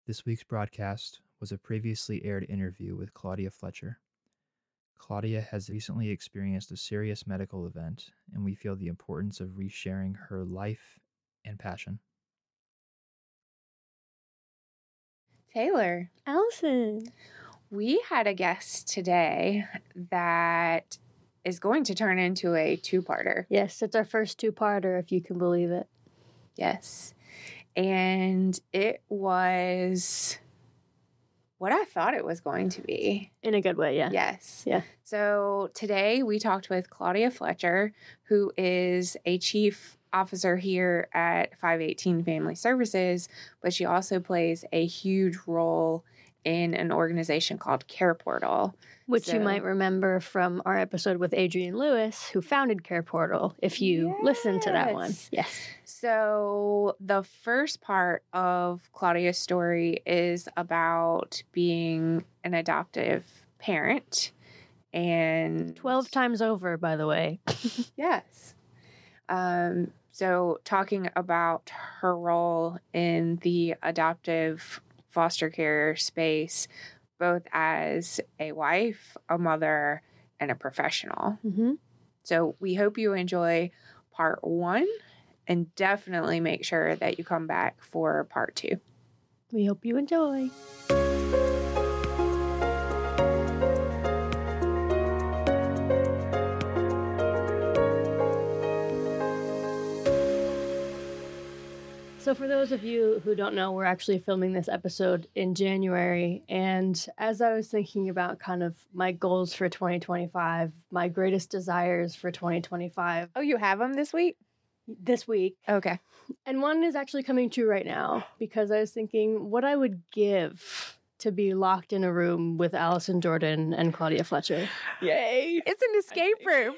This week's broadcast was a previously aired interview with Claudia Fletcher. Claudia has recently experienced a serious medical event, and we feel the importance of resharing her life and passion. Taylor, Allison, we had a guest today that is going to turn into a two-parter. yes, it's our first two-parter, if you can believe it. Yes. And it was what I thought it was going to be. In a good way, yeah. Yes. Yeah. So today we talked with Claudia Fletcher, who is a chief officer here at 518 Family Services, but she also plays a huge role in an organization called Care Portal. Which you So- might remember from our episode with Adrienne Lewis, who founded Care Portal, if you listened to that one. Yes. Yes. So the first part of Claudia's story is about being an adoptive parent and 12 times over, by the way. Yes. So talking about her role in the adoptive foster care space, both as a wife, a mother, and a professional. Mm-hmm. So we hope you enjoy part 1 and definitely make sure that you come back for part 2. We hope you enjoy. So for those of you who don't know, we're actually filming this episode in January. And as I was thinking about kind of my goals for 2025, my greatest desires for 2025 Oh, you have them this week? this week, Okay. and one is actually coming true right now because I was thinking what I would give to be locked in a room with Allison Jordan and Claudia Fletcher. Yay! It's an escape room.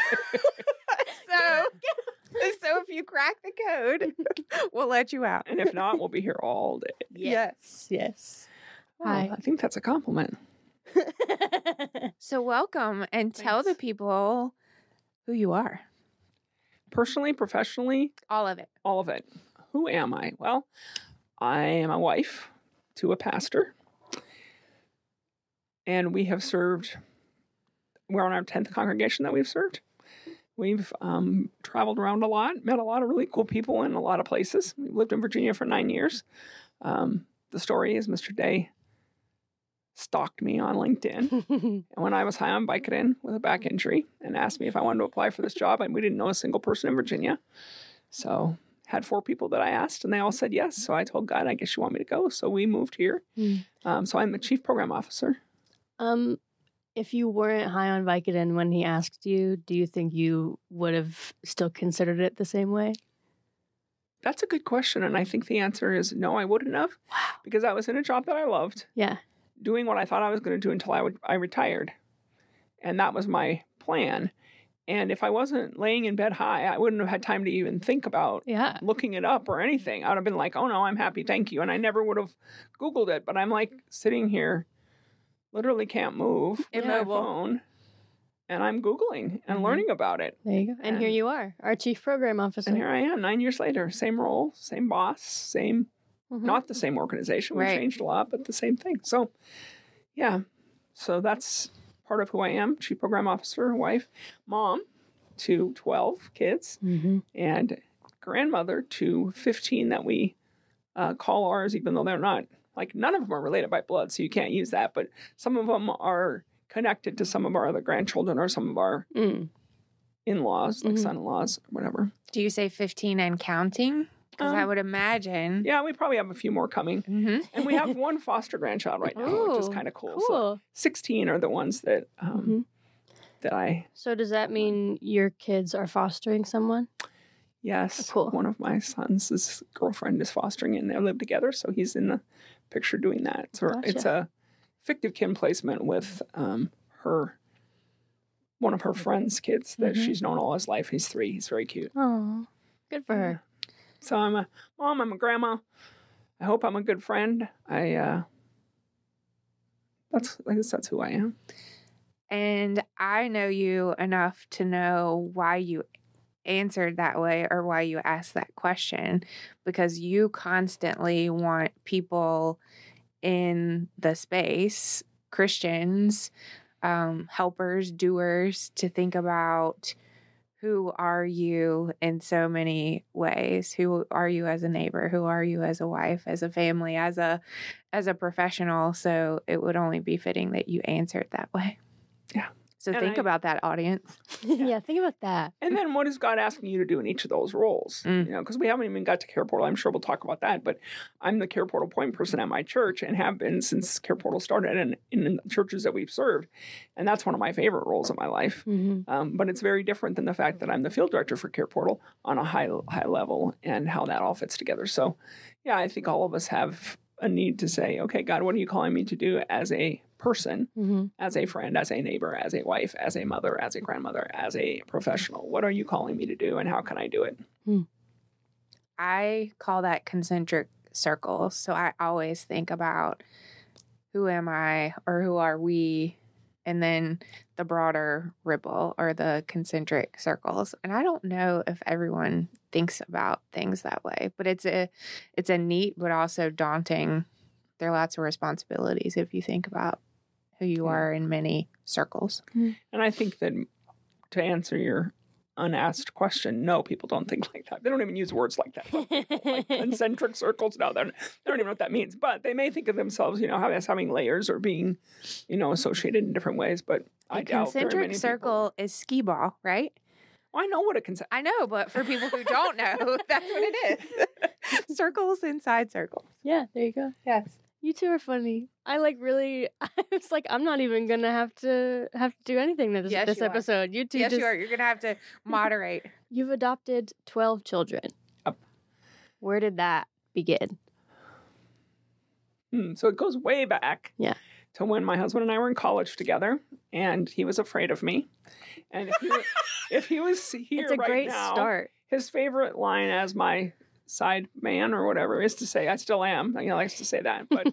so if you crack the code, we'll let you out. And if not, we'll be here all day. Yes. Yes. Oh, Hi. I think that's a compliment. So welcome and tell the Thanks. people who you are. Personally, professionally, All of it. all of it. Who am I? Well, I am a wife to a pastor. And we have served, we're on our 10th congregation that we've served. We've traveled around a lot, met a lot of really cool people in a lot of places. We lived in Virginia for 9 years. The story is Mr. Day stalked me on LinkedIn. And when I was high on Vicodin with a back injury and asked me if I wanted to apply for this job, and we didn't know a single person in Virginia. So had 4 people that I asked, and they all said yes. So I told God, I guess you want me to go. So we moved here. So I'm the chief program officer. If you weren't high on Vicodin when he asked you, do you think you would have still considered it the same way? That's a good question. And I think the answer is no, I wouldn't have. Wow. Because I was in a job that I loved, Yeah. doing what I thought I was going to do until I retired. And that was my plan. And if I wasn't laying in bed high, I wouldn't have had time to even think about Yeah. looking it up or anything. I would have been like, oh no, I'm happy, thank you. And I never would have Googled it. But I'm like sitting here, literally can't move with my Immobile. phone. And I'm Googling and Mhm. learning about it. There you go. And here And- you are, our chief program officer. And here I am 9 years later, same role, same boss, same, Mhm. not the same organization. We've Right. changed a lot, but the same thing. So, yeah. So that's part of who I am, chief program officer, wife, mom to 12 kids, Mhm. and grandmother to 15 that we call ours, even though they're not, like, none of them are related by blood, so you can't use that. But some of them are connected to some of our other grandchildren or some of our Mm. in-laws, like Mhm. son-in-laws, or whatever. Do you say 15 and counting? Because I would imagine. Yeah, we probably have a few more coming. Mm-hmm. And we have one foster grandchild right now, which is Ooh, kind of cool. Cool. So 16 are the ones that Mhm. that I, So does that mean your kids are fostering someone? yes, Cool. one of my sons' his girlfriend is fostering and they live together. So he's in the picture doing that. So it's a fictive kin placement with one of her friend's kids that Mhm. she's known all his life. He's 3. He's very cute. Oh, good for her. So I'm a mom, I'm a grandma. I hope I'm a good friend. I guess that's who I am. And I know you enough to know why you answered that way or why you asked that question, because you constantly want people in the space, Christians, helpers, doers, to think about, who are you in so many ways? Who are you as a neighbor? Who are you as a wife, as a family, as a professional? So it would only be fitting that you answered that way. Yeah. So And think about that, audience. Yeah, think about that. And then what is God asking you to do in each of those roles? Mm. You know, because we haven't even got to Care Portal. I'm sure we'll talk about that. But I'm the Care Portal point person at my church and have been since Care Portal started and in the churches that we've served. And that's one of my favorite roles in my life. Mm-hmm. But it's very different than the fact that I'm the field director for Care Portal on a high level and how that all fits together. So, yeah, I think all of us have a need to say, okay, God, what are you calling me to do as a person, Mm-hmm. as a friend, as a neighbor, as a wife, as a mother, as a grandmother, as a professional? What are you calling me to do and how can I do it? I call that concentric circles. So I always think about, who am I or who are we? And then the broader ripple or the concentric circles. And I don't know if everyone thinks about things that way, but it's a neat but also daunting. There are lots of responsibilities if you think about who you are in many circles. And I think that to answer your unasked question, no, people don't think like that. They don't even use words like that. Like concentric circles. No, they don't even know what that means. But they may think of themselves, as having layers or being, associated in different ways. But I doubt very Concentric many circle is skee ball, right? Well, I know what a concentric. I know, but for people who don't know, that's what it is. Circles inside circles. Yeah, there you go. Yes. You two are funny. I was like, I'm not even gonna have to do anything this Yes, you are. episode. You two Yes, just you are. You're going to have to moderate. You've adopted 12 children. Yep. Where did that begin? So it goes way back. Yeah. To when my husband and I were in college together, and he was afraid of me. And if he was here It's a right great now, start. his favorite line as my side man or whatever is to say, I still am. He likes to say that. But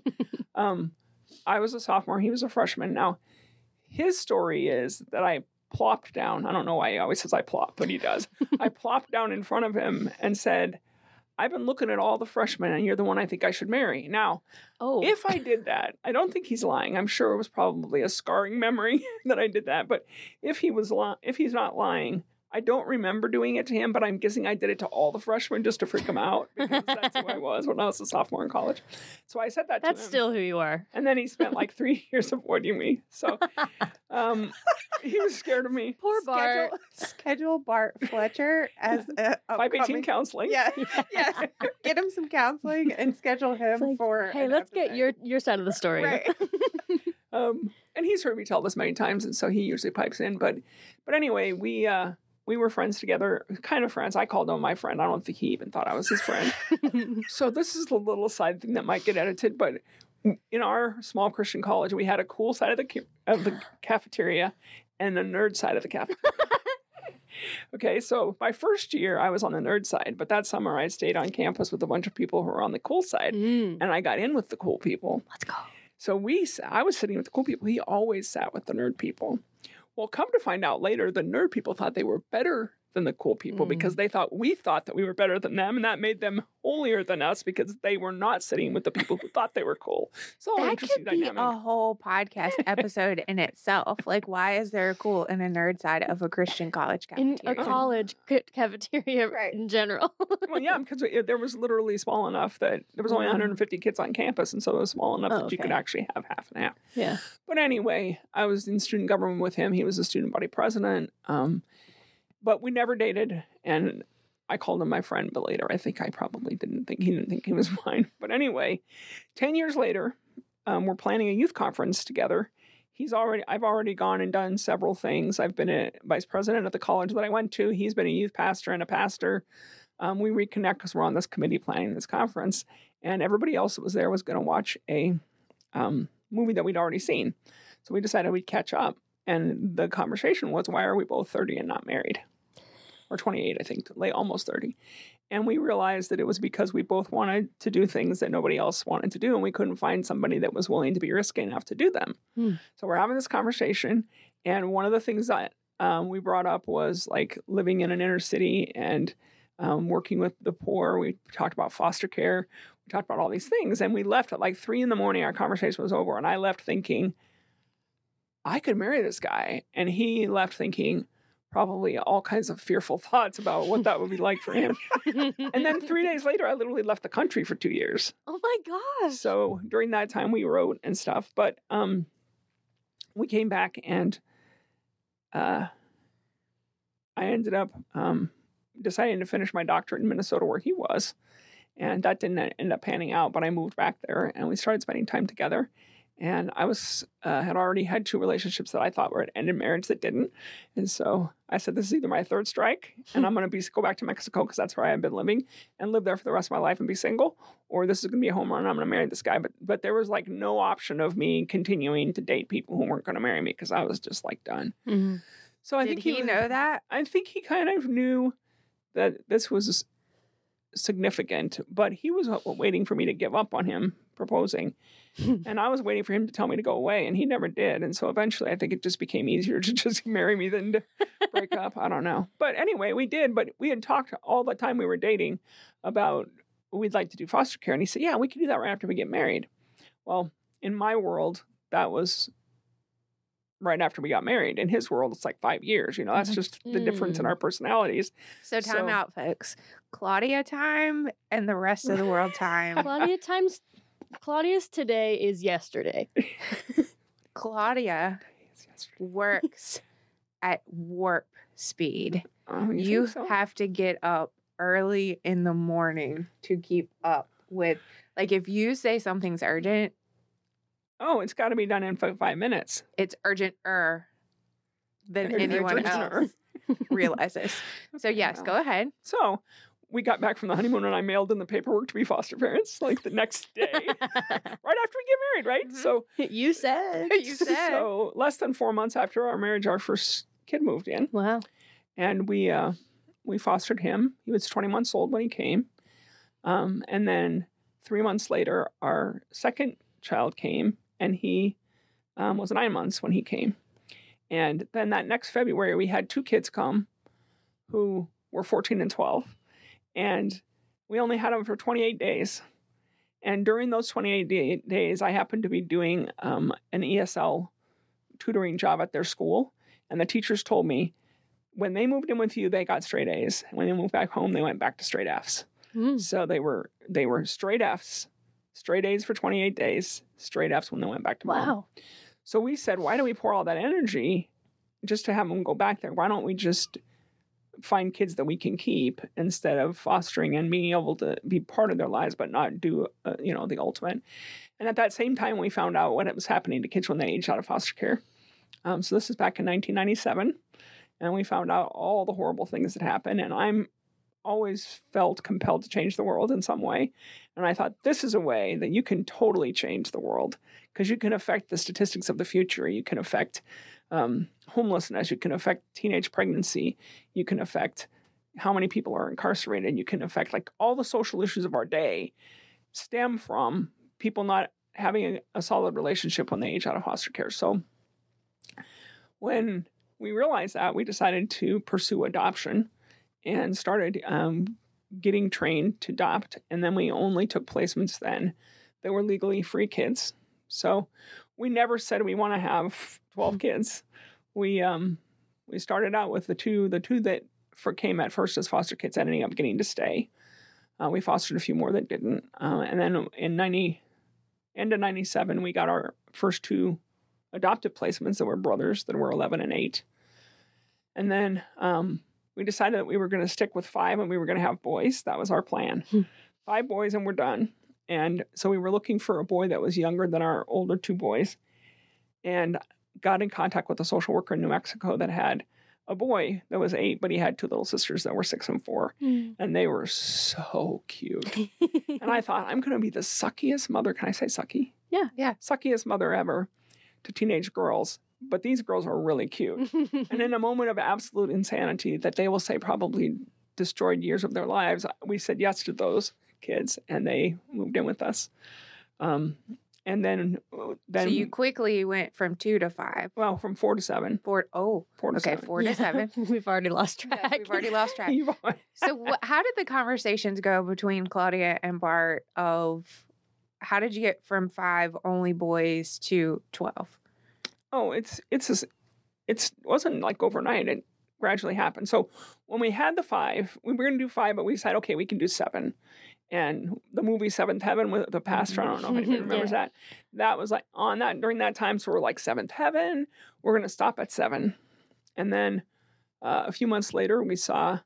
I was a sophomore. He was a freshman. Now, his story is that I plopped down. I don't know why he always says I plop, but he does. I plopped down in front of him and said, I've been looking at all the freshmen and you're the one I think I should marry. Now, if I did that, I don't think he's lying. I'm sure it was probably a scarring memory that I did that. But if he's not lying, I don't remember doing it to him, but I'm guessing I did it to all the freshmen just to freak him out because that's who I was when I was a sophomore in college. So I said that to him. That's still who you are. And then he spent like 3 years avoiding me. So he was scared of me. Poor Bart. Schedule Bart Fletcher as a 518 counseling. Yeah, yes. Get him some counseling and schedule him Like, for. hey, let's get your side of the story. Right. And he's heard me tell this many times, and so he usually pipes in. But anyway, we were friends together, kind of friends. I called him my friend. I don't think he even thought I was his friend. So this is a little side thing that might get edited, but in our small Christian college, we had a cool side of the cafeteria and a nerd side of the cafeteria. Okay, so my first year, I was on the nerd side, but that summer I stayed on campus with a bunch of people who were on the cool side, and I got in with the cool people. Let's go. So I was sitting with the cool people. He always sat with the nerd people. Well, come to find out later, the nerd people thought they were better than the cool people because we thought that we were better than them, and that made them holier than us because they were not sitting with the people who thought they were cool. So That could be a whole podcast episode in itself. Like, why is there a cool and a nerd side of a Christian college In cafeteria? a college cafeteria Right. in general. Well, yeah, because there was literally small enough that there was only 150 kids on campus, and so it was small enough that you could actually have half and half. Yeah. But anyway, I was in student government with him. He was a student body president. But we never dated, and I called him my friend, but later I think I probably didn't think he was mine. But anyway, 10 years later, we're planning a youth conference together. I've already gone and done several things. I've been a vice president at the college that I went to. He's been a youth pastor and a pastor. We reconnect because we're on this committee planning this conference, and everybody else that was there was going to watch a movie that we'd already seen. So we decided we'd catch up. And the conversation was, why are we both 30 and not married? Or 28, I think, almost 30. And we realized that it was because we both wanted to do things that nobody else wanted to do, and we couldn't find somebody that was willing to be risky enough to do them. So we're having this conversation, and one of the things that we brought up was like living in an inner city and working with the poor. We talked about foster care. We talked about all these things. And we left at like 3 a.m. Our conversation was over. And I left thinking, I could marry this guy. And he left thinking probably all kinds of fearful thoughts about what that would be like for him. And then 3 days later, I literally left the country for 2 years. Oh my gosh. So during that time, we wrote and stuff. But we came back and I ended up deciding to finish my doctorate in Minnesota where he was. And that didn't end up panning out, but I moved back there and we started spending time together. And I had already had 2 relationships that I thought were an end in marriage that didn't. And so I said, this is either my 3rd strike and I'm going to go back to Mexico because that's where I've been living and live there for the rest of my life and be single, or this is going to be a home run and I'm going to marry this guy. But there was like no option of me continuing to date people who weren't going to marry me because I was just like done. Mm-hmm. So Did he know that? I think he kind of knew that this was significant, but he was waiting for me to give up on him proposing. And I was waiting for him to tell me to go away, and he never did. And so eventually I think it just became easier to just marry me than to break up. I don't know. But anyway, we did. But we had talked all the time we were dating about we'd like to do foster care. And he said, yeah, we can do that right after we get married. Well, in my world, that was right after we got married. In his world, it's like 5 years. That's just the difference in our personalities. So time out, folks. Claudia time and the rest of the world time. Claudia's today is yesterday. Claudia works at warp speed. Oh, you so? have to get up early in the morning to keep up with, like, if you say something's urgent. Oh, it's got to be done in 5 minutes. It's urgent-er than anyone else realizes. So yes, go ahead. So we got back from the honeymoon and I mailed in the paperwork to be foster parents like the next day, right after we get married, right? Mm-hmm. So you said. So less than 4 months after our marriage, our first kid moved in. Wow. And we fostered him. He was 20 months old when he came. And then 3 months later, our second child came, and he was 9 months when he came. And then that next February, we had 2 kids come who were 14 and 12. And we only had them for 28 days. And during those 28 days, I happened to be doing an ESL tutoring job at their school. And the teachers told me, when they moved in with you, they got straight A's. When they moved back home, they went back to straight F's. Mm. So they were straight F's, straight A's for 28 days, straight F's when they went back to mom. Wow. So we said, why do we pour all that energy just to have them go back there? Why don't we just find kids that we can keep instead of fostering and being able to be part of their lives, but not do, the ultimate. And at that same time, we found out what was happening to kids when they aged out of foster care. So this is back in 1997. And we found out all the horrible things that happened. And I'm always felt compelled to change the world in some way. And I thought, this is a way that you can totally change the world because you can affect the statistics of the future. You can affect homelessness. You can affect teenage pregnancy. You can affect how many people are incarcerated. You can affect like all the social issues of our day stem from people not having a solid relationship when they age out of foster care. So when we realized that, we decided to pursue adoption and started getting trained to adopt. And then we only took placements then that were legally free kids. So we never said we want to have 12 kids. We started out with the two that came at first as foster kids ending up getting to stay. We fostered a few more that didn't. And then in end of 97, we got our first 2 adoptive placements that were brothers that were 11 and 8. And then we decided that we were going to stick with 5 and we were going to have boys. That was our plan. 5 boys and we're done. And so we were looking for a boy that was younger than our older 2 boys, and got in contact with a social worker in New Mexico that had a boy that was 8, but he had 2 little sisters that were 6 and 4. And they were so cute. And I thought, I'm going to be the suckiest mother. Can I say sucky? Yeah. Suckiest mother ever to teenage girls. But these girls are really cute. And in a moment of absolute insanity that they will say probably destroyed years of their lives, we said yes to those kids and they moved in with us. And then So you quickly went from 2 to 5. well, from 4 to 7. 4 4 to okay, 7. 4 to 7. We've already lost Yes, track. we've already lost track. You've already- So how did the conversations go between Claudia and Bart of how did you get from 5 only boys to 12? Oh, it wasn't like overnight. It gradually happened. So when we had the 5, we were going to do 5, but we decided, okay, we can do 7. And the movie Seventh Heaven with the pastor, I don't know if anybody remembers Yeah. that. That was like on that during that time. So we're like, Seventh Heaven, we're going to stop at 7. And then a few months later, we saw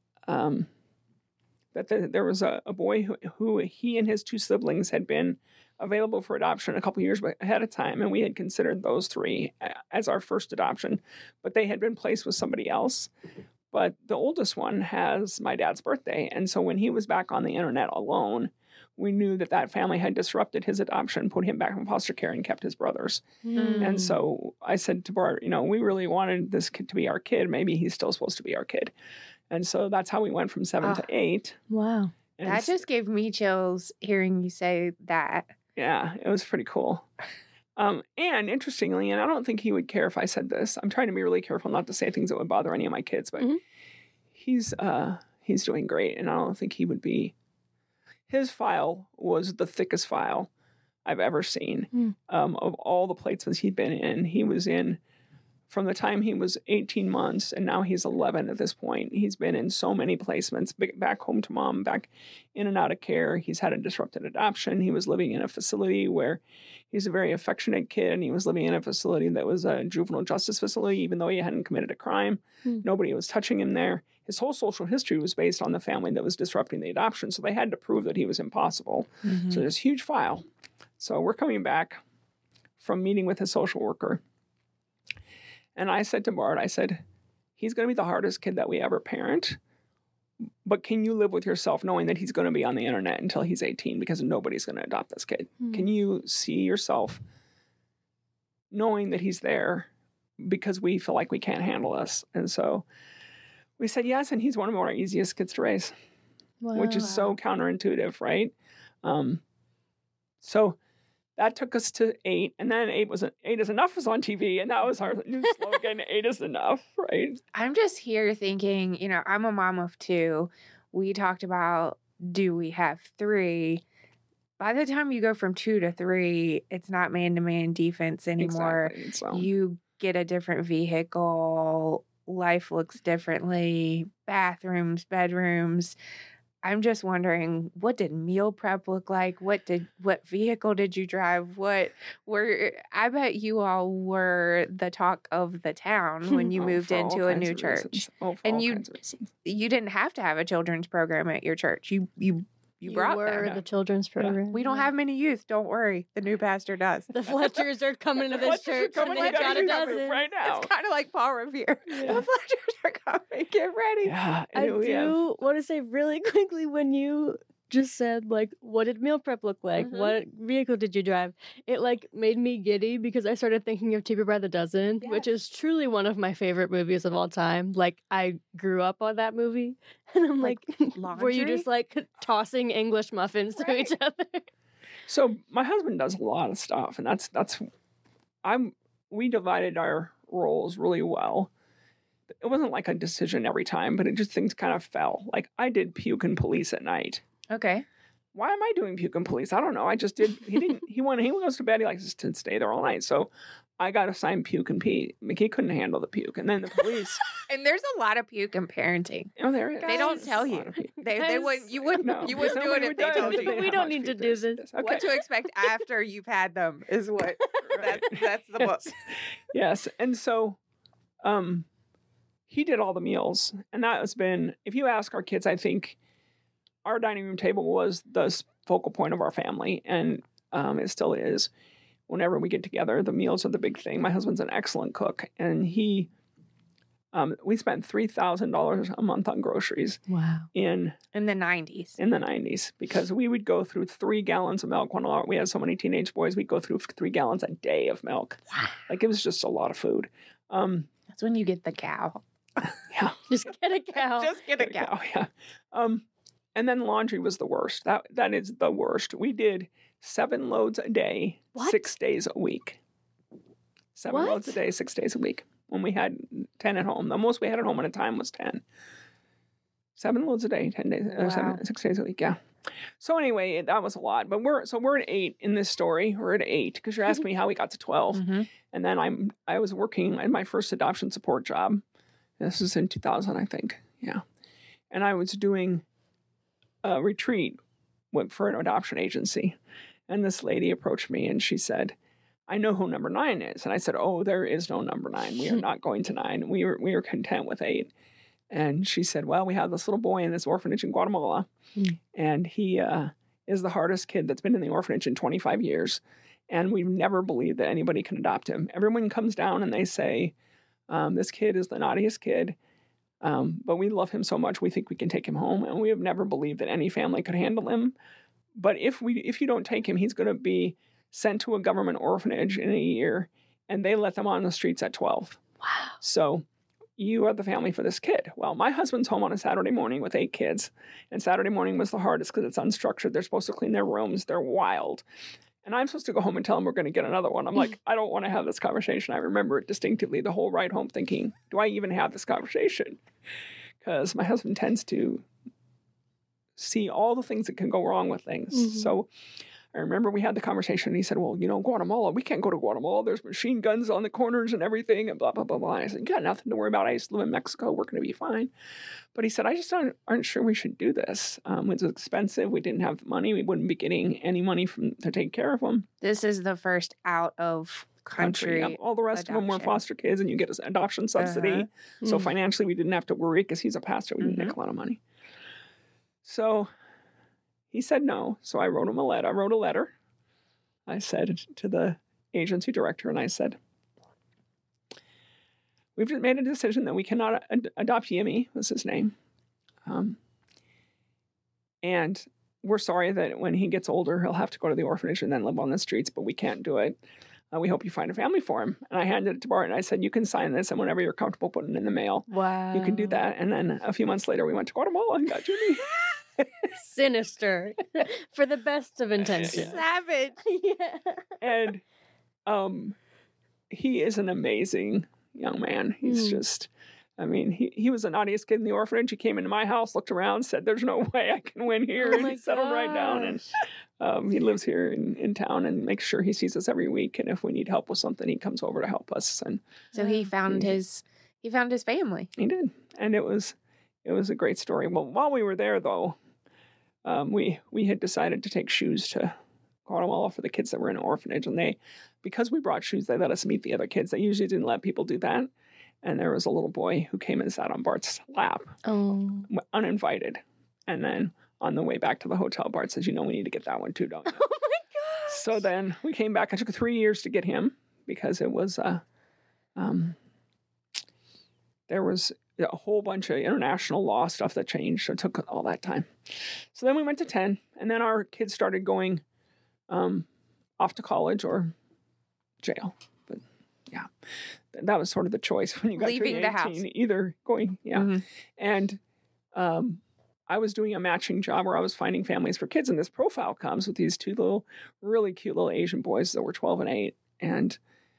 that there was a boy who he and his 2 siblings had been available for adoption a couple years ahead of time, and we had considered those 3 as our first adoption, but they had been placed with somebody else. But the oldest one has my dad's birthday, and so when he was back on the internet alone, we knew that family had disrupted his adoption, put him back in foster care, and kept his brothers. And so I said to Bart, we really wanted this kid to be our kid. Maybe he's still supposed to be our kid. And so that's how we went from 7 to 8. Wow. And That just gave me chills hearing you say that. yeah, it was pretty cool. And interestingly, and I don't think he would care if I said this. I'm trying to be really careful not to say things that would bother any of my kids, but Mhm. he's doing great, and I don't think he would be. His file was the thickest file I've ever seen. Of all the placements he'd been in. He was in from the time he was 18 months, and now he's 11 at this point. He's been in so many placements, back home to mom, back in and out of care. He's had a disrupted adoption. He was living in a facility where he's a very affectionate kid, and he was living in a facility that was a juvenile justice facility, even though he hadn't committed a crime. Nobody was touching him there. His whole social history was based on the family that was disrupting the adoption, so they had to prove that he was impossible. So there's a huge file. So we're coming back from meeting with his social worker. And I said to Bart, he's going to be the hardest kid that we ever parent. But can you live with yourself knowing that he's going to be on the internet until he's 18 because nobody's going to adopt this kid? Can you see yourself knowing that he's there because we feel like we can't handle this? And so we said yes, and he's one of our easiest kids to raise, which is so counterintuitive, right? So that took us to 8, and then 8 is enough was on TV, and that was our new slogan, 8 is enough, right? I'm just here thinking, I'm a mom of 2. We talked about, do we have 3? By the time you go from 2 to 3, it's not man-to-man defense anymore. Exactly. So, You get a different vehicle. Life looks differently. Bathrooms, bedrooms. I'm just wondering, what did meal prep look like? What vehicle did you drive? I bet you all were the talk of the town when you moved for all into a kinds new of church. reasons. For And all you- kinds of reasons. You didn't have to have a children's program at your church. You brought were them. the children's program. We don't have many youth. Don't worry. The new pastor does. The Fletchers are coming to this Fletchers are church, coming, and you they've got gotta a do that dozen. right now. It's kind of like Paul Revere. Yeah. The Fletchers are coming. Get ready. Yeah, I and we have- do want to say really quickly when you just said what did meal prep look like? Mhm. What vehicle did you drive? It made me giddy because I started thinking of Cheaper by the Dozen, which is truly one of my favorite movies of all time. I grew up on that movie, and I'm Like were you just laundry? tossing English muffins to each other? So my husband does a lot of stuff, and we divided our roles really well. It wasn't like a decision every time, but things kind of fell. Like I did puke and police at night. Okay. Why am I doing puke and police? I don't know. I just did. He goes to bed. He likes to stay there all night. So I got assigned puke and pee. He couldn't handle the puke. And then the police. And there's a lot of puke in parenting. Oh, there it is. They don't Guys. tell A you. lot of puke. They Guys. wouldn't. You wouldn't. No, You wouldn't do somebody it if would they tell told you you. how We don't much need to puke do there this. is. Okay. What to expect after you've had them is what. Right. That's the book. Yes. And so he did all the meals. And that has been, if you ask our kids, I think our dining room table was the focal point of our family. And it still is. Whenever we get together, the meals are the big thing. My husband's an excellent cook. And we spent $3,000 a month on groceries Wow. in In the 90s. the 90s because we would go through 3 gallons of milk. When we had so many teenage boys, we'd go through 3 gallons a day of milk. Wow. It was just a lot of food. That's when you get the cow. Yeah. Just get a cow. Just get a cow. Yeah. And then laundry was the worst. That is the worst. We did 7 loads a day, What? 6 days a week. 7 What? loads a day, 6 days a week. When we had 10 at home. The most we had at home at a time was 10. 7 loads a day, 10 days, Wow. 6 days a week, yeah. So anyway, that was a lot. But we're at 8 in this story. We're at 8 because you're asking me how we got to 12. Mhm. And then I was working in my first adoption support job. This was in 2000, I think. Yeah. And I was doing a retreat for an adoption agency. And this lady approached me and she said, I know who number 9 is. And I said, oh, there is no number 9. We are not going to 9. We were content with 8. And she said, well, we have this little boy in this orphanage in Guatemala. And he is the hardest kid that's been in the orphanage in 25 years. And we've never believed that anybody can adopt him. Everyone comes down and they say, this kid is the naughtiest kid. But we love him so much, we think we can take him home. And we have never believed that any family could handle him. But if you don't take him, he's going to be sent to a government orphanage in a year. And they let them on the streets at 12. Wow. So you are the family for this kid. Well, my husband's home on a Saturday morning with 8 kids. And Saturday morning was the hardest because it's unstructured. They're supposed to clean their rooms. They're wild. And I'm supposed to go home and tell them we're going to get another one. I'm like, I don't want to have this conversation. I remember it distinctively the whole ride home thinking, do I even have this conversation? Because my husband tends to see all the things that can go wrong with things. Mhm. So I remember we had the conversation and he said, well, Guatemala, we can't go to Guatemala. There's machine guns on the corners and everything and blah, blah, blah, blah. And I said, you got nothing to worry about. I used to live in Mexico. We're going to be fine. But he said, I just aren't sure we should do this. It's expensive. We didn't have the money. We wouldn't be getting any money to take care of them. This is the first out of country. Yep. All the rest of them were adoption. foster kids and you get an adoption subsidy. Uh-huh. So Mm. financially, we didn't have to worry because he's a pastor. We didn't make a lot of money. So he said no. So I wrote him a letter. I wrote a letter. I said to the agency director, and I said, we've just made a decision that we cannot adopt Yimmy, was his name. And we're sorry that when he gets older, he'll have to go to the orphanage and then live on the streets, but we can't do it. We hope you find a family for him. And I handed it to Bart and I said, you can sign this, and whenever you're comfortable putting it in the mail, Wow. you can do that. And then a few months later, we went to Guatemala and got Jimmy. Sinister. For the best of intentions. Savage. Yeah. And he is an amazing young man. He's just, he was the naughtiest kid in the orphanage. He came into my house, looked around, said, there's no way I can win here. Oh And my he settled right down. And he lives here in town and makes sure he sees us every week. And if we need help with something, he comes over to help us. And So he found his family. he did. And it was a great story. Well, while we were there, though, we had decided to take shoes to Guatemala for the kids that were in an orphanage. And because we brought shoes, they let us meet the other kids. They usually didn't let people do that. And there was a little boy who came and sat on Bart's lap, uninvited. And then on the way back to the hotel, Bart says, we need to get that one too, don't you? Oh my gosh. So then we came back. It took 3 years to get him because it was, there was a whole bunch of international law stuff that changed. So it took all that time. So then we went to 10, and then our kids started going off to college or jail. But yeah, that was sort of the choice when you got Leaving to the 18, house. either going, yeah. Mhm. And I was doing a matching job where I was finding families for kids, and this profile comes with these 2 really cute little Asian boys that were 12 and 8. And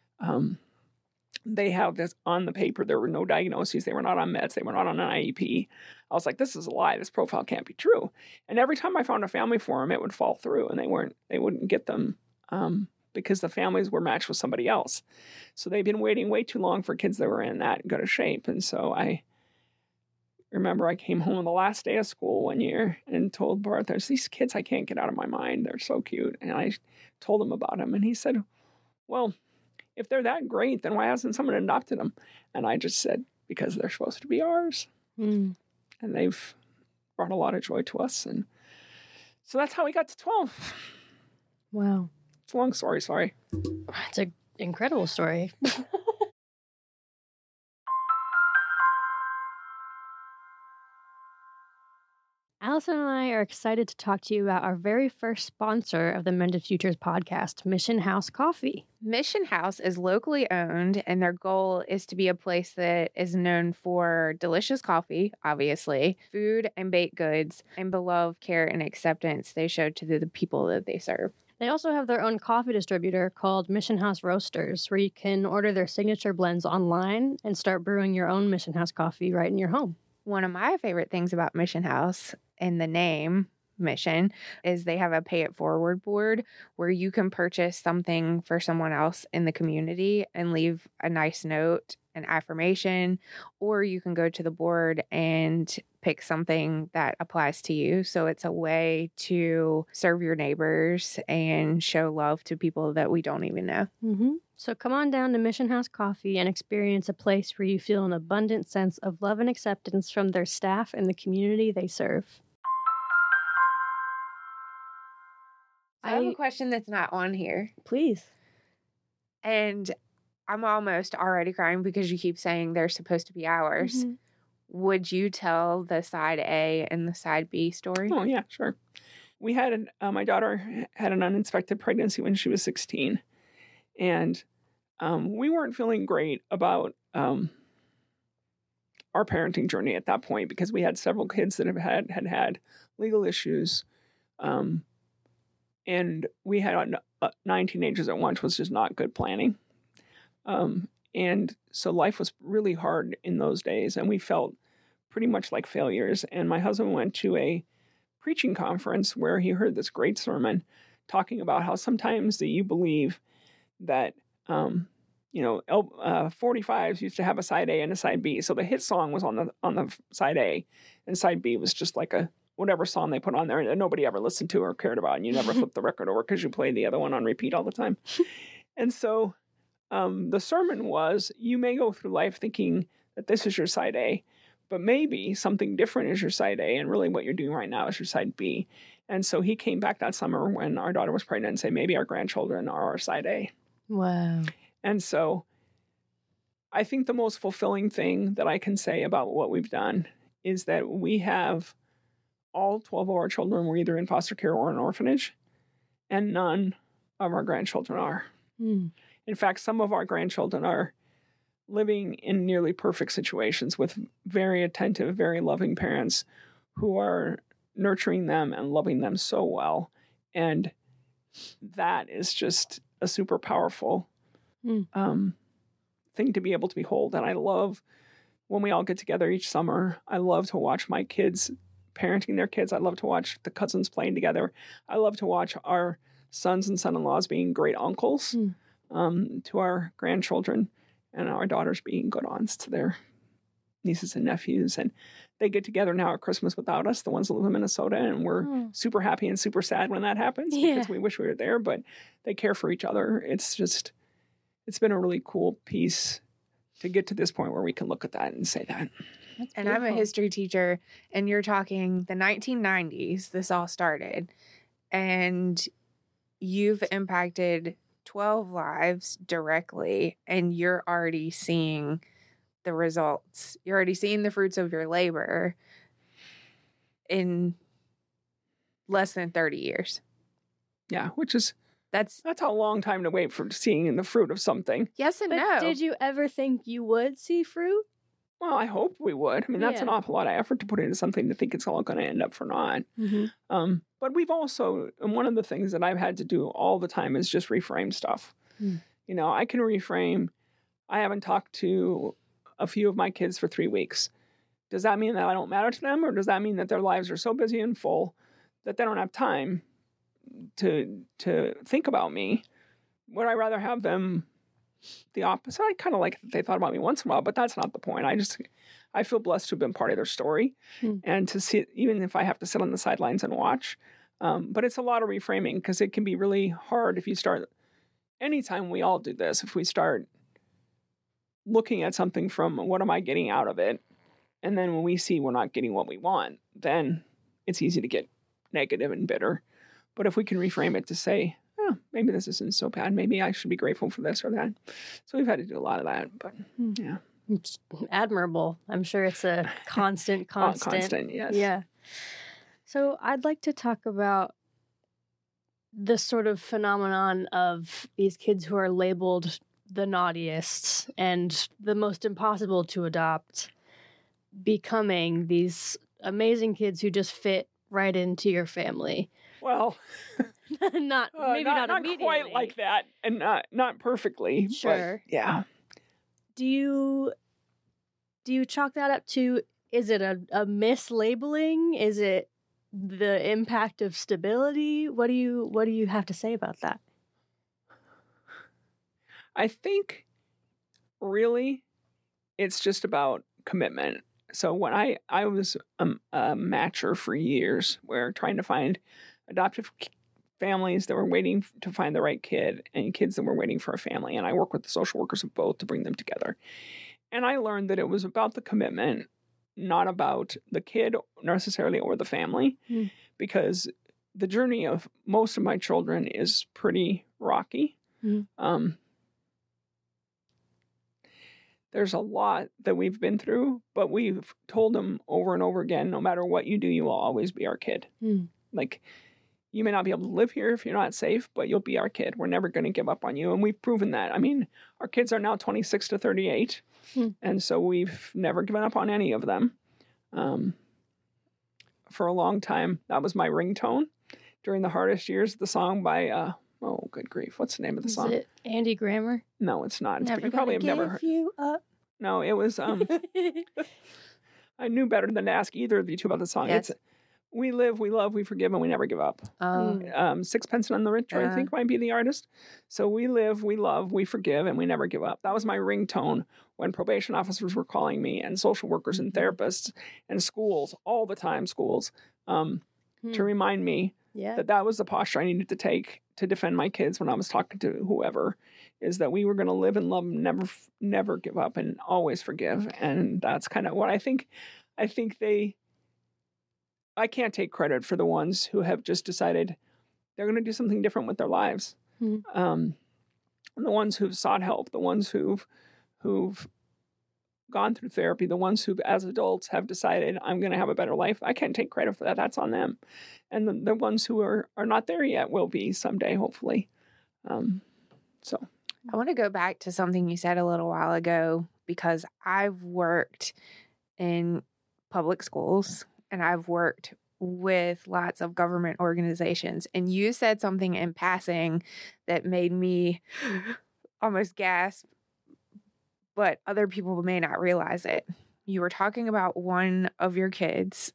they have this on the paper. There were no diagnoses. They were not on meds. They were not on an IEP. I was like, this is a lie. This profile can't be true. And every time I found a family for them, it would fall through, and they wouldn't get them because the families were matched with somebody else. So they've been waiting way too long for kids that were in that good of shape. And so I remember I came home on the last day of school one year and told Bart, there's these kids I can't get out of my mind. They're so cute. And I told him about them. And he said, well, if they're that great, then why hasn't someone adopted them? And I just said, because they're supposed to be ours. Mm. And they've brought a lot of joy to us. And so that's how we got to 12. Wow. It's a long story, sorry. It's an incredible story. Allison and I are excited to talk to you about our very first sponsor of the Mended Futures podcast, Mission House Coffee. Mission House is locally owned, and their goal is to be a place that is known for delicious coffee, obviously, food and baked goods, and beloved care and acceptance they show to the people that they serve. They also have their own coffee distributor called Mission House Roasters, where you can order their signature blends online and start brewing your own Mission House coffee right in your home. One of my favorite things about Mission House and the name Mission is they have a pay it forward board where you can purchase something for someone else in the community and leave a nice note, an affirmation, or you can go to the board and pick something that applies to you. So it's a way to serve your neighbors and show love to people that we don't even know. Mm-hmm. So come on down to Mission House Coffee and experience a place where you feel an abundant sense of love and acceptance from their staff and the community they serve. I have a question that's not on here. Please. And I'm almost already crying because you keep saying they're supposed to be ours. Mm-hmm. Would you tell the side A and the side B story? Oh, yeah, sure. We had, my daughter had an uninspected pregnancy when she was 16. And we weren't feeling great about our parenting journey at that point because we had several kids that had legal issues. And we had 9 teenagers at once, was just not good planning. And so life was really hard in those days, and we felt pretty much like failures. And my husband went to a preaching conference where he heard this great sermon talking about how sometimes that you believe that, 45s used to have a side A and a side B. So the hit song was on the side A, and side B was just like a whatever song they put on there that nobody ever listened to or cared about, and you never flipped the record over because you played the other one on repeat all the time. And so the sermon was, you may go through life thinking that this is your side A, but maybe something different is your side A, and really what you're doing right now is your side B. And so he came back that summer when our daughter was pregnant and said, maybe our grandchildren are our side A. Wow. And so I think the most fulfilling thing that I can say about what we've done is that we have all 12 of our children were either in foster care or an orphanage, and none of our grandchildren are. Mm. In fact, some of our grandchildren are living in nearly perfect situations with very attentive, very loving parents who are nurturing them and loving them so well. And that is just a super powerful thing to be able to behold. And I love when we all get together each summer. I love to watch my kids parenting their kids. I love to watch the cousins playing together. I love to watch our sons and son-in-laws being great uncles to our grandchildren, and our daughters being good aunts to their nieces and nephews. And they get together now at Christmas without us, the ones that live in Minnesota, and we're super happy and super sad when that happens because we wish we were there, but they care for each other. It's been a really cool piece to get to this point where we can look at that and say that. And I'm a history teacher, and you're talking the 1990s, this all started, and you've impacted 12 lives directly, and you're already seeing the results. You're already seeing the fruits of your labor in less than 30 years. Yeah, that's a long time to wait for seeing the fruit of something. Yes and but no. Did you ever think you would see fruit? Well, I hope we would. I mean, that's an awful lot of effort to put into something to think it's all going to end up for naught. Mm-hmm. But we've also, and one of the things that I've had to do all the time is just reframe stuff. Mm. I can reframe. I haven't talked to a few of my kids for 3 weeks. Does that mean that I don't matter to them? Or does that mean that their lives are so busy and full that they don't have time to think about me? Would I rather have them the opposite? I kind of like that they thought about me once in a while, but that's not the point. I feel blessed to have been part of their story and to see it, even if I have to sit on the sidelines and watch. But it's a lot of reframing because it can be really hard if you start, anytime we all do this, if we start looking at something from what am I getting out of it? And then when we see we're not getting what we want, then it's easy to get negative and bitter. But if we can reframe it to say, oh, maybe this isn't so bad. Maybe I should be grateful for this or that. So we've had to do a lot of that, but yeah. It's admirable. I'm sure it's a constant. Constant, yes. Yeah. So I'd like to talk about this sort of phenomenon of these kids who are labeled the naughtiest and the most impossible to adopt becoming these amazing kids who just fit right into your family. Well, not maybe not immediately. Quite like that, and not perfectly. Sure. But yeah. Do you chalk that up to, is it a mislabeling? Is it the impact of stability? What do you have to say about that? I think really it's just about commitment. So when I was a matcher for years, where trying to find adoptive families that were waiting to find the right kid and kids that were waiting for a family. And I work with the social workers of both to bring them together. And I learned that it was about the commitment, not about the kid necessarily or the family, because the journey of most of my children is pretty rocky. There's a lot that we've been through, but we've told them over and over again, no matter what you do, you will always be our kid. Like, you may not be able to live here if you're not safe, but you'll be our kid. We're never going to give up on you. And we've proven that. I mean, our kids are now 26 to 38. And so we've never given up on any of them. For a long time, that was my ringtone during the hardest years. The song by, oh, good grief. What's the name of the song? Is it Andy Grammer? No, it's not. It's, Never you probably have never heard. you up. No, it was, I knew better than to ask either of you two about the song. Yes. It's We Live, We Love, We Forgive, and We Never Give Up. Sixpence None the Richer, I think, might be the artist. So we live, we love, we forgive, and we never give up. That was my ringtone when probation officers were calling me, and social workers and therapists and schools, all the time schools, to remind me that was the posture I needed to take to defend my kids when I was talking to whoever, is that we were going to live and love, never give up, and always forgive. And that's kind of what I think. I can't take credit for the ones who have just decided they're going to do something different with their lives. The ones who've sought help, the ones who've gone through therapy, the ones who, as adults, have decided, I'm going to have a better life. I can't take credit for that. That's on them. And the ones who are not there yet will be someday, hopefully. So I want to go back to something you said a little while ago, because I've worked in public schools and I've worked with lots of government organizations. And you said something in passing that made me almost gasp, but other people may not realize it. You were talking about one of your kids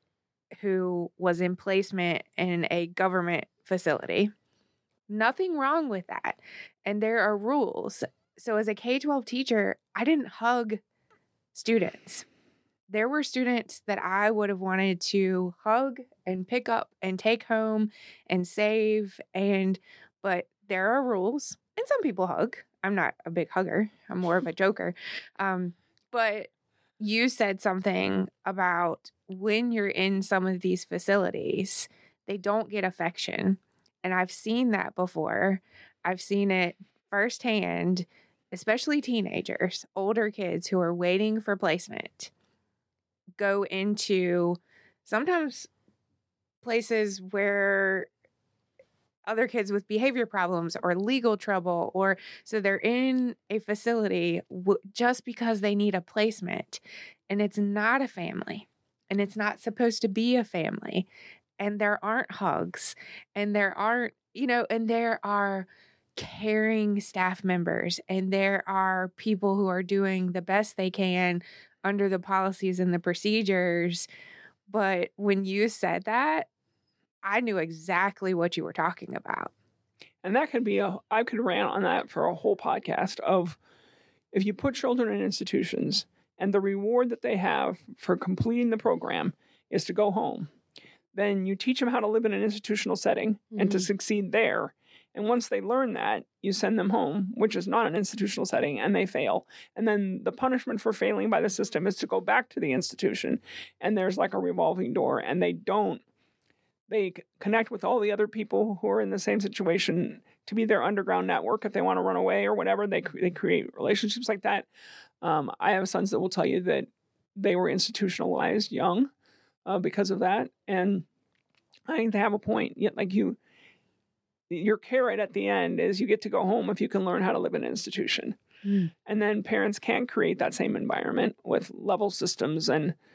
who was in placement in a government facility. Nothing wrong with that. And there are rules. So as a K-12 teacher, I didn't hug students. There were students that I would have wanted to hug and pick up and take home and save. But there are rules, and some people hug. I'm not a big hugger. I'm more of a joker. But you said something about when you're in some of these facilities, they don't get affection. And I've seen that before. I've seen it firsthand, especially teenagers, older kids who are waiting for placement, go into sometimes places where other kids with behavior problems or legal trouble, or so they're in a facility just because they need a placement, and it's not a family, and it's not supposed to be a family, and there aren't hugs, and there aren't, and there are caring staff members, and there are people who are doing the best they can under the policies and the procedures. But when you said that, I knew exactly what you were talking about. And that could be I could rant on that for a whole podcast of, if you put children in institutions and the reward that they have for completing the program is to go home, then you teach them how to live in an institutional setting and to succeed there. And once they learn that, you send them home, which is not an institutional setting, and they fail. And then the punishment for failing by the system is to go back to the institution. And there's like a revolving door, and they connect with all the other people who are in the same situation to be their underground network. If they want to run away or whatever, they create relationships like that. I have sons that will tell you that they were institutionalized young because of that. And I think they have a point. Yet, like your carrot at the end is you get to go home if you can learn how to live in an institution. And then parents can create that same environment with level systems and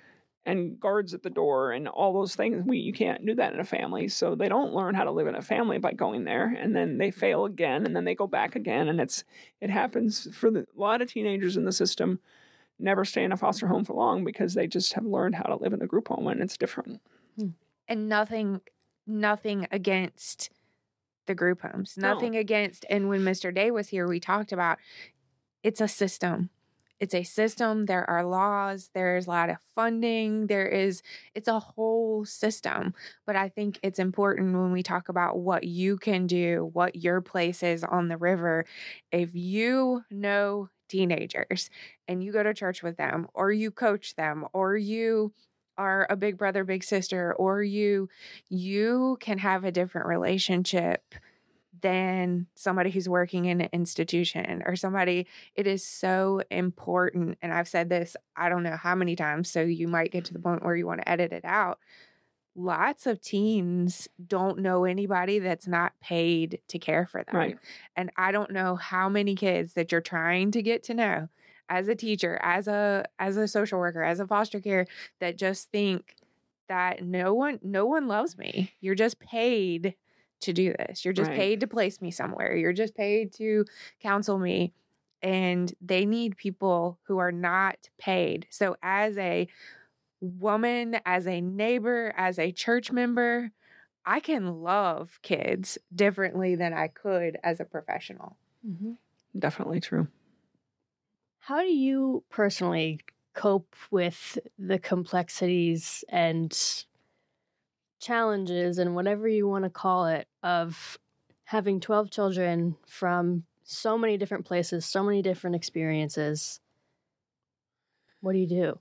and guards at the door and all those things. You can't do that in a family. So they don't learn how to live in a family by going there, and then they fail again, and then they go back again. And it happens for a lot of teenagers in the system never stay in a foster home for long because they just have learned how to live in a group home, and it's different. And nothing against the group homes, nothing against. And when Mr. Day was here, we talked about it's a system. It's a system. There are laws. There's a lot of funding. It's a whole system. But I think it's important when we talk about what you can do, what your place is on the river. If you know teenagers and you go to church with them, or you coach them, or you are a big brother, big sister, or you can have a different relationship than somebody who's working in an institution or somebody. It is so important. And I've said this, I don't know how many times, so you might get to the point where you want to edit it out. Lots of teens don't know anybody that's not paid to care for them. Right. And I don't know how many kids that you're trying to get to know as a teacher, as a social worker, as a foster care, that just think that no one loves me. You're just paid to do this. You're just paid to place me somewhere. You're just paid to counsel me. And they need people who are not paid. So as a woman, as a neighbor, as a church member, I can love kids differently than I could as a professional. Mm-hmm. Definitely true. How do you personally cope with the complexities and challenges and whatever you want to call it of having 12 children from so many different places, so many different experiences? What do you do?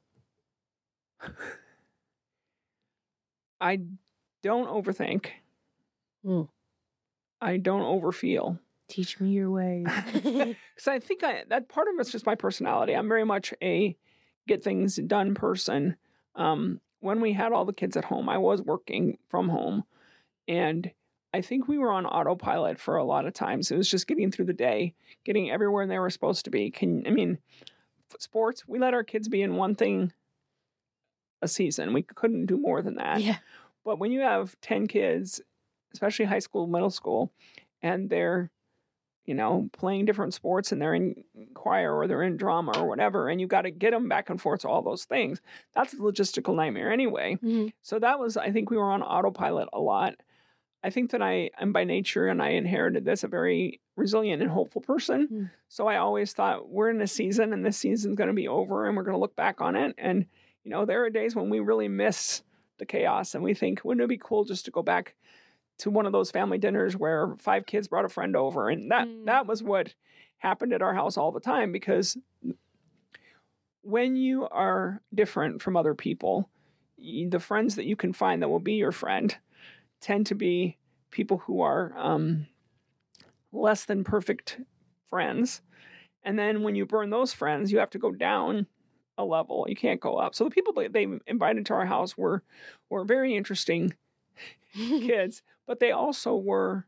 I don't overthink. I don't overfeel. Teach me your ways. Because I think that part of it's just my personality. I'm very much a get things done person. When we had all the kids at home, I was working from home, and I think we were on autopilot for a lot of times. It was just getting through the day, getting everywhere they were supposed to be. Sports, we let our kids be in one thing a season. We couldn't do more than that. Yeah. But when you have 10 kids, especially high school, middle school, and they're playing different sports, and they're in choir or they're in drama or whatever, and you got to get them back and forth to all those things. That's a logistical nightmare anyway. Mm-hmm. So I think we were on autopilot a lot. I think that I am by nature, and I inherited this, a very resilient and hopeful person. Mm-hmm. So I always thought we're in a season, and this season's going to be over, and we're going to look back on it. And, there are days when we really miss the chaos, and we think, wouldn't it be cool just to go back to one of those family dinners where 5 kids brought a friend over? And that was what happened at our house all the time, because when you are different from other people, the friends that you can find that will be your friend tend to be people who are less than perfect friends. And then when you burn those friends, you have to go down a level. You can't go up. So the people that they invited to our house were very interesting kids, but they also were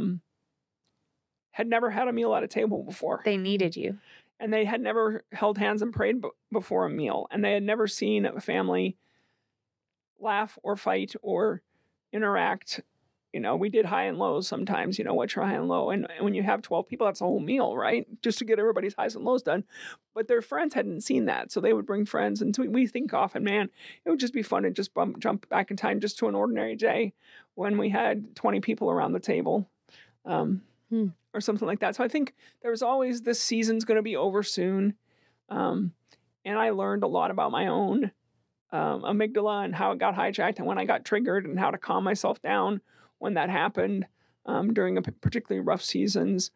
had never had a meal at a table before. They needed you. And they had never held hands and prayed before a meal. And they had never seen a family laugh or fight or interact. We did high and lows sometimes, what's your high and low? And when you have 12 people, that's a whole meal, right? Just to get everybody's highs and lows done. But their friends hadn't seen that. So they would bring friends. And so we think often, man, it would just be fun to just jump back in time just to an ordinary day when we had 20 people around the table or something like that. So I think there was always, this season's going to be over soon. And I learned a lot about my own amygdala and how it got hijacked and when I got triggered and how to calm myself down when that happened during a particularly rough seasons.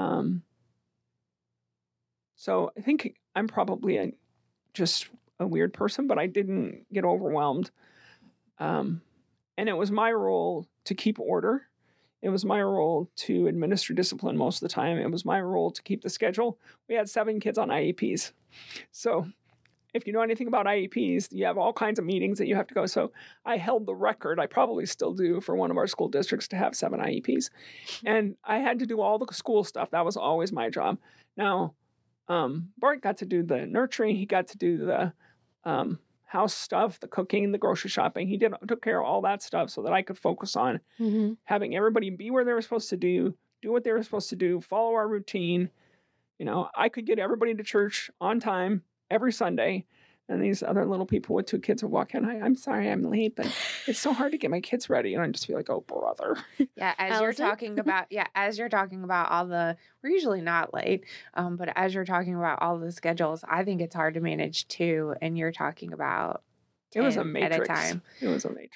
So I think I'm probably just a weird person, but I didn't get overwhelmed. And it was my role to keep order. It was my role to administer discipline most of the time. It was my role to keep the schedule. We had 7 kids on IEPs. So if you know anything about IEPs, you have all kinds of meetings that you have to go. So I held the record, I probably still do, for one of our school districts to have 7 IEPs. And I had to do all the school stuff. That was always my job. Now, Bart got to do the nurturing. He got to do the house stuff, the cooking, the grocery shopping. He took care of all that stuff so that I could focus on having everybody be where they were supposed to do what they were supposed to do, follow our routine. You know, I could get everybody to church on time every Sunday. And these other little people with 2 kids would walk in. I'm sorry I'm late, but it's so hard to get my kids ready. And I'd just be like, oh, brother. Yeah, as you're talking about all the, we're usually not late, but as you're talking about all the schedules, I think it's hard to manage 2, and you're talking about 10 It was a matrix. at a time. It was a matrix.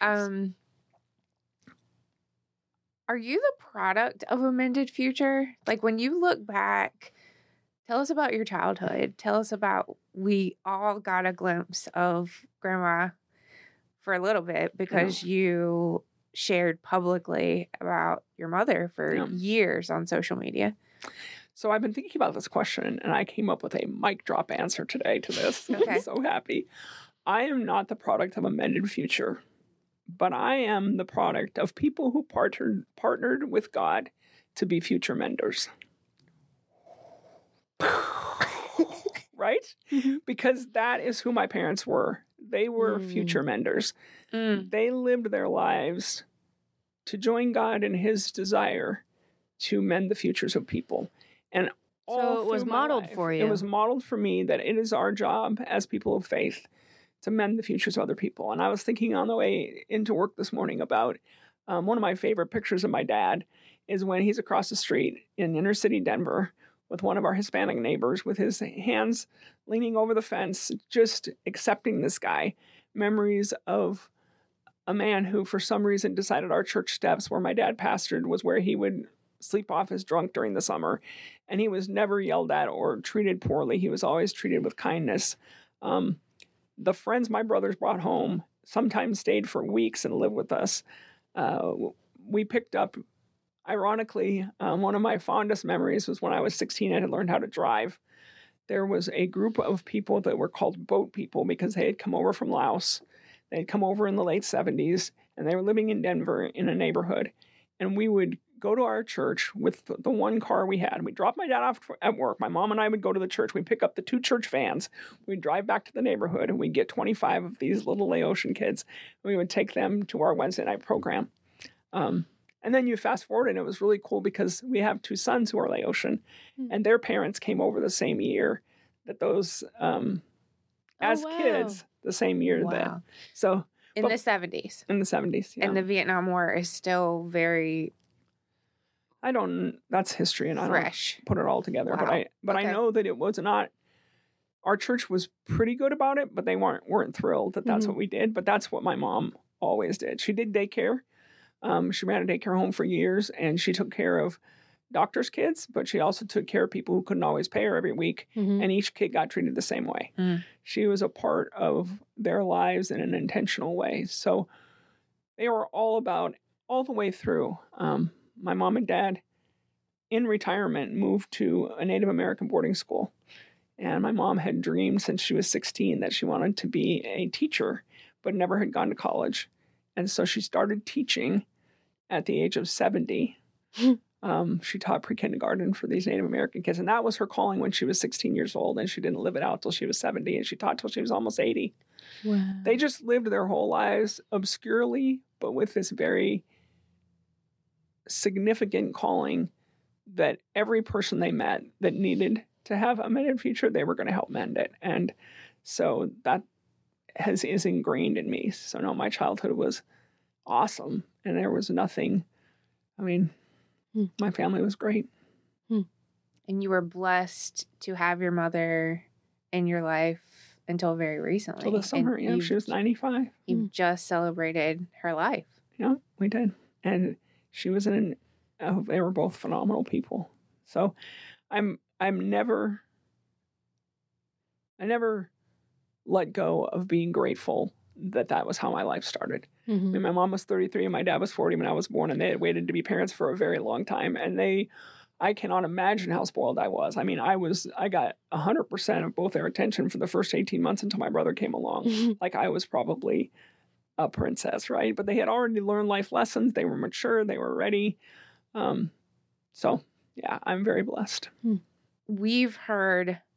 Are you the product of a mended future? Like, when you look back, tell us about your childhood. Tell us about, we all got a glimpse of Grandma for a little bit because you shared publicly about your mother for years on social media. So I've been thinking about this question, and I came up with a mic drop answer today to this. Okay. I'm so happy. I am not the product of a mended future, but I am the product of people who partnered with God to be future menders. Right? Because that is who my parents were. They were future menders. They lived their lives to join God in his desire to mend the futures of people. And so it was modeled for you. It was modeled for me that it is our job as people of faith to mend the futures of other people. And I was thinking on the way into work this morning about one of my favorite pictures of my dad is when he's across the street in inner city Denver with one of our Hispanic neighbors with his hands leaning over the fence, just accepting this guy. Memories of a man who, for some reason, decided our church steps where my dad pastored was where he would sleep off as drunk during the summer. And he was never yelled at or treated poorly. He was always treated with kindness. The friends my brothers brought home sometimes stayed for weeks and lived with us. We picked up, ironically, one of my fondest memories was when I was 16 and had learned how to drive. There was a group of people that were called boat people because they had come over from Laos. They had come over in the late 70s, and they were living in Denver in a neighborhood. And we would go to our church with the one car we had. We'd drop my dad off at work. My mom and I would go to the church. We'd pick up the 2 church vans. We'd drive back to the neighborhood, and we'd get 25 of these little Laotian kids. We would take them to our Wednesday night program. And then you fast forward, and it was really cool because we have 2 sons who are Laotian, and their parents came over the same year that those, kids, the same year that. So in the 70s. In the 70s, yeah. And the Vietnam War is still very that's history, and fresh. I don't put it all together. Wow. But I know that it was not. Our church was pretty good about it, but they weren't thrilled that that's what we did. But that's what my mom always did. She did daycare. She ran a daycare home for years, and she took care of doctors' kids, but she also took care of people who couldn't always pay her every week, and each kid got treated the same way. She was a part of their lives in an intentional way. So they were all about, all the way through. My mom and dad, in retirement, moved to a Native American boarding school. And my mom had dreamed since she was 16 that she wanted to be a teacher, but never had gone to college. And so she started teaching at the age of 70. She taught pre-kindergarten for these Native American kids. And that was her calling when she was 16 years old. And she didn't live it out till she was 70. And she taught till she was almost 80. Wow. They just lived their whole lives obscurely, but with this very significant calling that every person they met that needed to have a mended future, they were going to help mend it. And so that is ingrained in me. So no, my childhood was awesome. And there was nothing, my family was great. And you were blessed to have your mother in your life until very recently. Until the summer, she was 95. You've just celebrated her life. Yeah, we did. And she was they were both phenomenal people. So I never let go of being grateful that was how my life started. My mom was 33 and my dad was 40 when I was born, and they had waited to be parents for a very long time. And I cannot imagine how spoiled I was. I got 100% of both their attention for the first 18 months until my brother came along. Like I was probably a princess, right? But they had already learned life lessons. They were mature. They were ready. So yeah, I'm very blessed. We've heard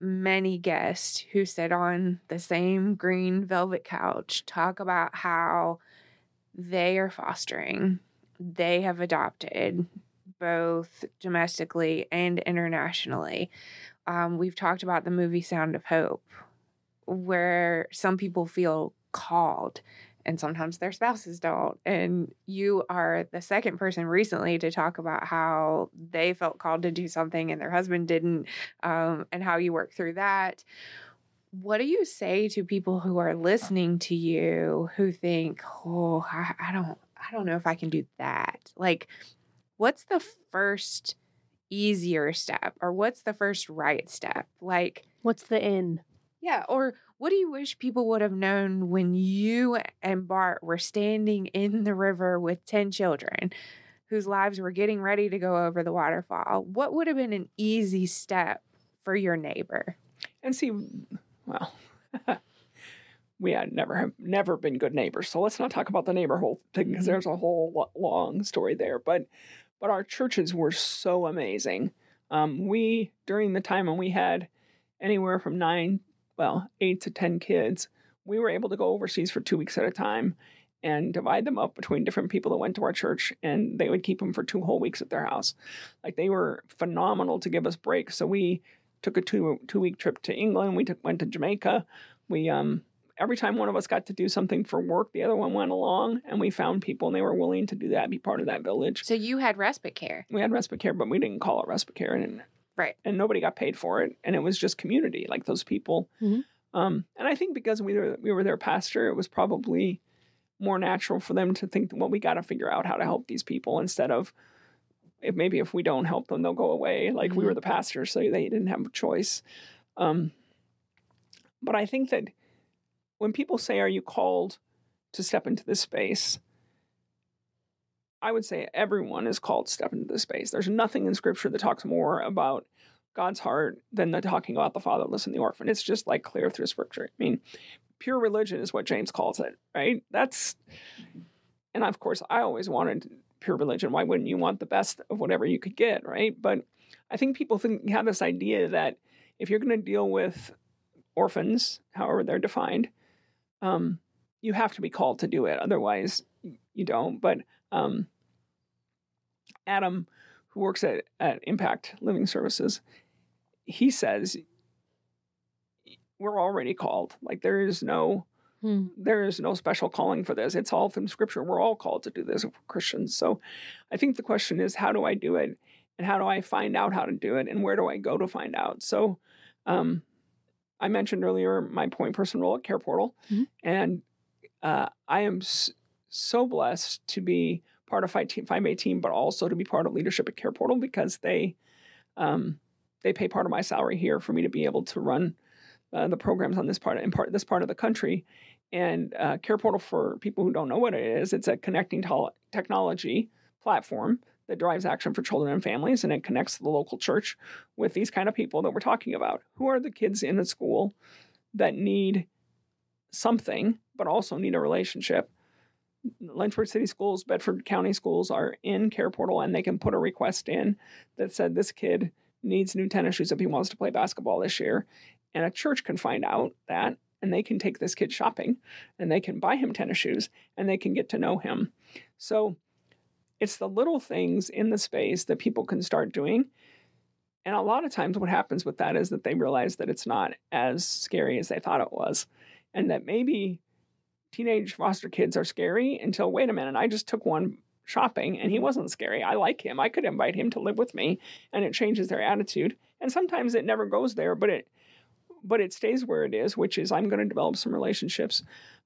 many guests who sit on the same green velvet couch talk about how they are fostering, they have adopted, both domestically and internationally. We've talked about the movie Sound of Hope, where some people feel called and sometimes their spouses don't. And you are the second person recently to talk about how they felt called to do something and their husband didn't, and how you work through that. What do you say to people who are listening to you who think, oh, I don't know if I can do that? Like, what's the first easier step, or what's the first right step? Like, what's the in? Yeah. Or what do you wish people would have known when you and Bart were standing in the river with 10 children whose lives were getting ready to go over the waterfall? What would have been an easy step for your neighbor? And see, well, we had never been good neighbors. So let's not talk about the neighbor whole thing, because there's a whole long story there. But our churches were so amazing. We, during the time when we had anywhere from 8 to 10 kids, we were able to go overseas for 2 weeks at a time and divide them up between different people that went to our church, and they would keep them for 2 whole weeks at their house. Like, they were phenomenal to give us breaks. So we took a 2-week trip to England. We went to Jamaica. We every time one of us got to do something for work, the other one went along, and we found people, and they were willing to do that, be part of that village. So you had respite care. We had respite care, but we didn't call it respite care, and right, and nobody got paid for it, and it was just community, like those people. Mm-hmm. And I think because we were their pastor, it was probably more natural for them to think, well, we got to figure out how to help these people, instead of if we don't help them, they'll go away. Like, we were the pastor, so they didn't have a choice. But I think that when people say, are you called to step into this space? I would say everyone is called to step into this space. There's nothing in Scripture that talks more about God's heart than the talking about the fatherless and the orphan. It's just like clear through Scripture. I mean, pure religion is what James calls it, right? And of course, I always wanted pure religion. Why wouldn't you want the best of whatever you could get, right? But I think people have this idea that if you're going to deal with orphans, however they're defined, you have to be called to do it. Otherwise, you don't. But Adam, who works at Impact Living Services, he says we're already called. Like, there is no special calling for this. It's all from Scripture. We're all called to do this if we're Christians. So I think the question is, how do I do it? And how do I find out how to do it? And where do I go to find out? So I mentioned earlier my point person role at Care Portal. Mm-hmm. And I am so blessed to be part of 5A team, but also to be part of leadership at Care Portal, because they pay part of my salary here for me to be able to run the programs on this part of the country. And Care Portal, for people who don't know what it is, it's a connecting technology platform that drives action for children and families, and it connects the local church with these kind of people that we're talking about. Who are the kids in the school that need something, but also need a relationship? Lynchburg City Schools, Bedford County Schools are in Care Portal, and they can put a request in that said this kid needs new tennis shoes if he wants to play basketball this year. And a church can find out that, and they can take this kid shopping, and they can buy him tennis shoes, and they can get to know him. So it's the little things in the space that people can start doing. And a lot of times what happens with that is that they realize that it's not as scary as they thought it was. And that maybe teenage foster kids are scary until, wait a minute, I just took one shopping and he wasn't scary. I like him. I could invite him to live with me, and it changes their attitude. And sometimes it never goes there, but it stays where it is, which is I'm going to develop some relationships.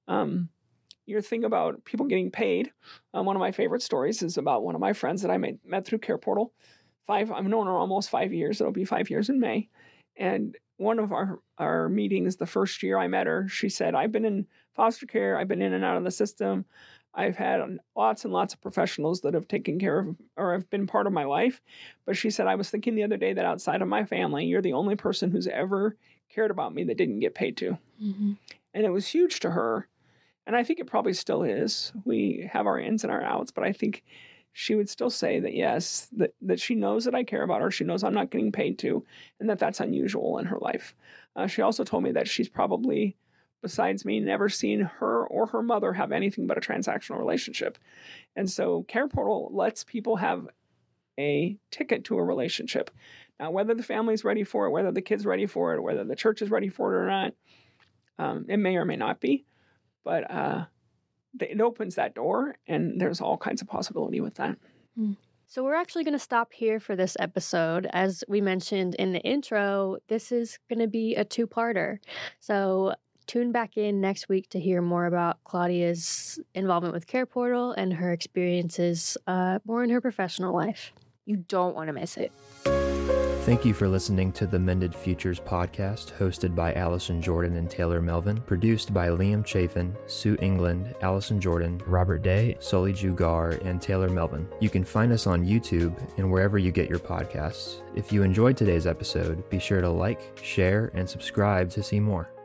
Your thing about people getting paid. One of my favorite stories is about one of my friends that I met through Care Portal. I've known her almost 5 years. It'll be 5 years in May. And one of our meetings, the first year I met her, she said, I've been in foster care. I've been in and out of the system. I've had lots and lots of professionals that have taken care of or have been part of my life. But she said, I was thinking the other day that outside of my family, you're the only person who's ever cared about me that didn't get paid to. Mm-hmm. And it was huge to her. And I think it probably still is. We have our ins and our outs, but I think she would still say that, yes, that she knows that I care about her. She knows I'm not getting paid to, and that that's unusual in her life. She also told me that she's probably, besides me, never seen her or her mother have anything but a transactional relationship. And so Care Portal lets people have a ticket to a relationship. Now, whether the family's ready for it, whether the kid's ready for it, whether the church is ready for it or not, it may or may not be. But it opens that door, and there's all kinds of possibility with that. So we're actually going to stop here for this episode. As we mentioned in the intro, this is going to be a two-parter. So tune back in next week to hear more about Claudia's involvement with Care Portal and her experiences more in her professional life. You don't want to miss it. Thank you for listening to the Mended Futures podcast, hosted by Allison Jordan and Taylor Melvin, produced by Liam Chafin, Sue England, Allison Jordan, Robert Day, Sully Jugar, and Taylor Melvin. You can find us on YouTube and wherever you get your podcasts. If you enjoyed today's episode, be sure to like, share, and subscribe to see more.